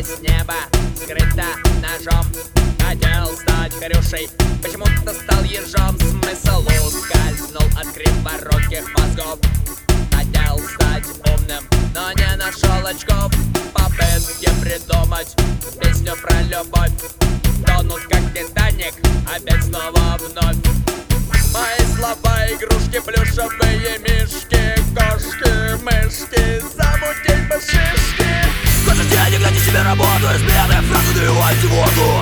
с неба скрыто ножом. Хотел стать Хрюшей, почему-то стал ежом. Смысл ускользнул от криворуких мозгов. Хотел стать умным, но не нашел очков. Попытки придумать песню про любовь тонут как Титаник, опять снова вновь. Мои слова, игрушки, плюшевые мишки, кошки, мышки, замутить бы шишки. Хочешь денег, найди себе работу, измены, фразы наливайте воду.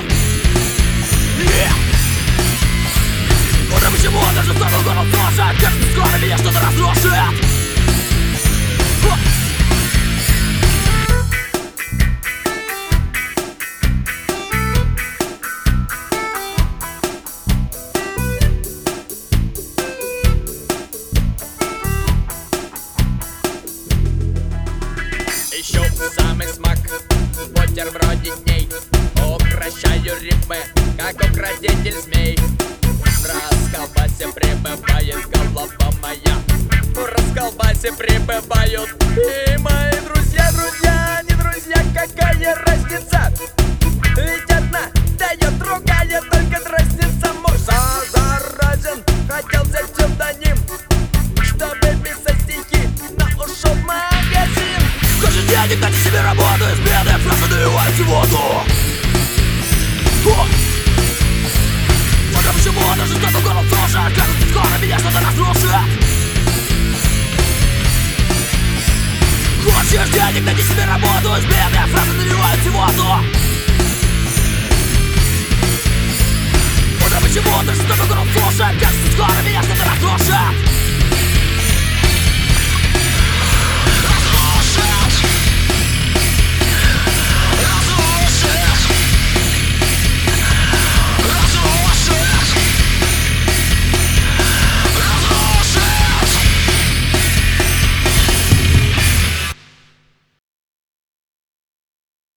Вот а почему даже столько город тоже. Кажется, скоро меня что-то разрушит. Ищу самый смак в бутерброде дней. Укращаю рифмы, как укротитель змей. В расколбасе прибывает голова моя. В расколбасе прибывают и мои друзья. Друзья, не друзья, какая разница? Ведь одна дает, другая только дразнится. Мурза заразен, хотел взять псевдоним, чтобы писать стихи, но ушел в магазин. Хочешь денег, найди себе работу, измены, фразы наливайте воду. Вот а почему даже столько город тоже. Кажется, скоро меня что-то разрушит. Хочешь денег, найди себе работу, измены, фразы наливайте воду. Вот а почему даже столько город слушает. Кажется, скоро меня что-то разрушит.